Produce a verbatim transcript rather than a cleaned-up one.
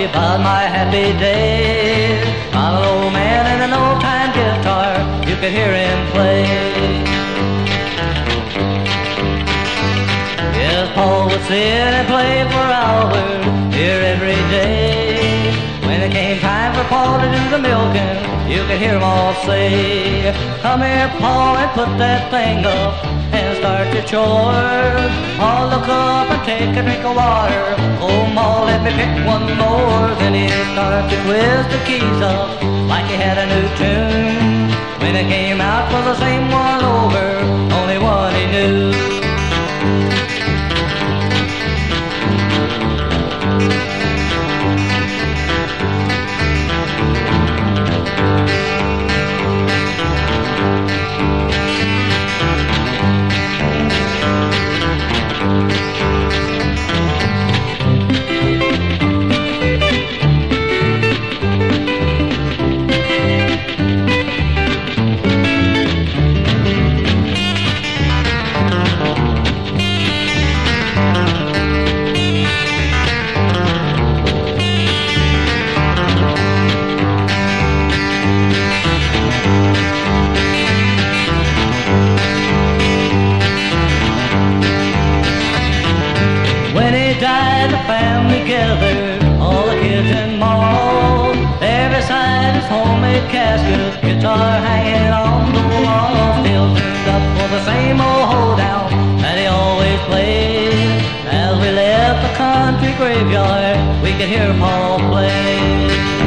me about my happy days. I'm an old man and an old-time guitar, you could hear him play. Yes, Paul would sit and play for hours here every day. When it came time for Paul to do the milking, you could hear him all say, "Come here, Paul, and put that thing up and start your chores. Paul, look up and take a drink of water. Oh, Ma, let me pick one more." Then he started to whiz the keys up like he had a new tune. When it came out for the same one over, only one he knew. Died, the family gathered, all the kids and Ma. There beside his homemade casket, guitar hanging on the wall, still tuned up for the same old hoedown that he always played. As we left the country graveyard, we could hear Paul play.